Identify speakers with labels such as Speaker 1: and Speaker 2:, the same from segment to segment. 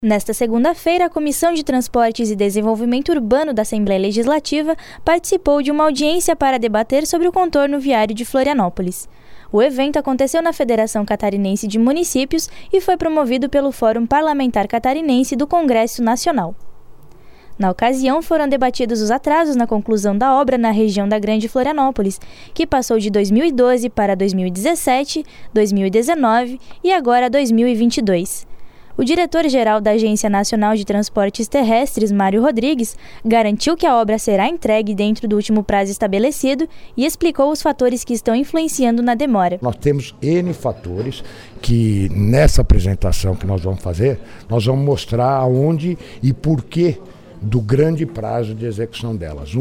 Speaker 1: Nesta segunda-feira, a Comissão de Transportes e Desenvolvimento Urbano da Assembleia Legislativa participou de uma audiência para debater sobre o contorno viário de Florianópolis. O evento aconteceu na Federação Catarinense de Municípios e foi promovido pelo Fórum Parlamentar Catarinense do Congresso Nacional. Na ocasião, foram debatidos os atrasos na conclusão da obra na região da Grande Florianópolis, que passou de 2012 para 2017, 2019 e agora 2022. O diretor-geral da Agência Nacional de Transportes Terrestres, Mário Rodrigues, garantiu que a obra será entregue dentro do último prazo estabelecido e explicou os fatores que estão influenciando na demora.
Speaker 2: Nós temos N fatores que nessa apresentação que nós vamos fazer, nós vamos mostrar aonde e por que do grande prazo de execução delas.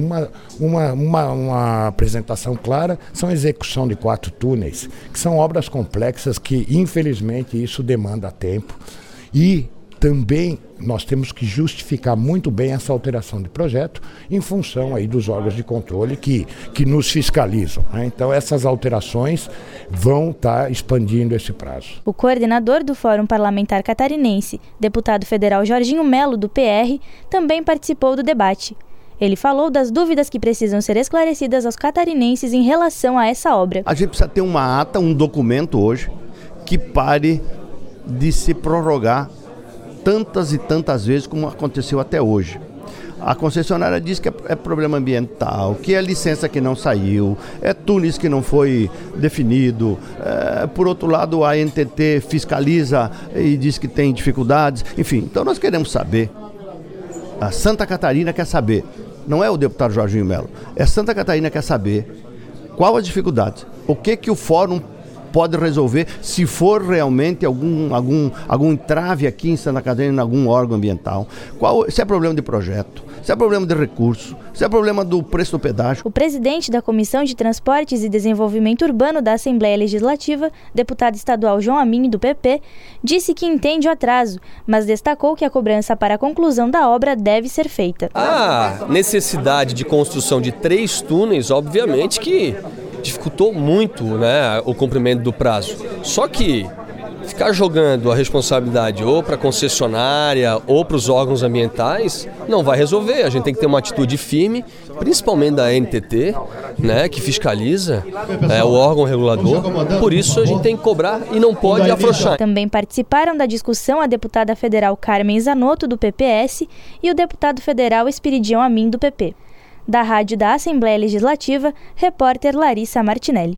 Speaker 2: Uma apresentação clara são a execução de 4 túneis, que são obras complexas que, infelizmente, isso demanda tempo. E também nós temos que justificar muito bem essa alteração de projeto em função aí dos órgãos de controle que nos fiscalizam, né? Então essas alterações vão estar expandindo esse prazo.
Speaker 1: O coordenador do Fórum Parlamentar Catarinense, deputado federal Jorginho Melo, do PR, também participou do debate. Ele falou das dúvidas que precisam ser esclarecidas aos catarinenses em relação a essa obra.
Speaker 3: A gente precisa ter uma ata, um documento hoje que pare de se prorrogar tantas e tantas vezes como aconteceu até hoje. A concessionária diz que é problema ambiental, que é licença que não saiu, é túneis que não foi definido. Por outro lado, a ANTT fiscaliza e diz que tem dificuldades. Enfim, então nós queremos saber. A Santa Catarina quer saber. Não é o deputado Jorginho Melo. É Santa Catarina quer saber qual as dificuldades. O que o fórum pode resolver se for realmente algum entrave aqui em Santa Catarina, em algum órgão ambiental. Se é problema de projeto, se é problema de recurso, se é problema do preço do pedágio.
Speaker 1: O presidente da Comissão de Transportes e Desenvolvimento Urbano da Assembleia Legislativa, deputado estadual João Amin, do PP, disse que entende o atraso, mas destacou que a cobrança para a conclusão da obra deve ser feita.
Speaker 4: A necessidade de construção de 3 túneis, obviamente que dificultou muito, né, o cumprimento do prazo. Só que ficar jogando a responsabilidade ou para a concessionária ou para os órgãos ambientais não vai resolver. A gente tem que ter uma atitude firme, principalmente da ANTT, né, que fiscaliza o órgão regulador. Por isso a gente tem que cobrar e não pode afrouxar.
Speaker 1: Também participaram da discussão a deputada federal Carmen Zanotto, do PPS, e o deputado federal Espiridião Amin, do PP. Da Rádio da Assembleia Legislativa, repórter Larissa Martinelli.